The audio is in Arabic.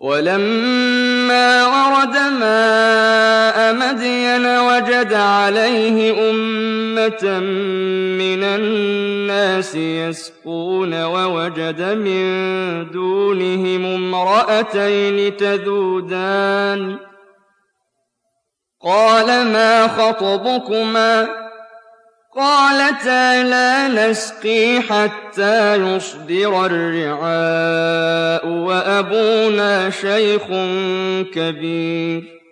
وَلَمَّا وَرَدَ مَاءَ مَدْيَنَ وَجَدَ عَلَيْهِ أُمَّةً مِّنَ النَّاسِ يَسْقُونَ وَوَجَدَ مِن دُونِهِمُ امْرَأَتَيْنِ تَذُودَانِ قَالَ مَا خَطْبُكُمَا ۖ قَالَتَا لَا نَسْقِي حَتَّىٰ يُصْدِرَ الرِّعَاءُ وَأَبُونَا شَيْخٌ كَبِيرٌ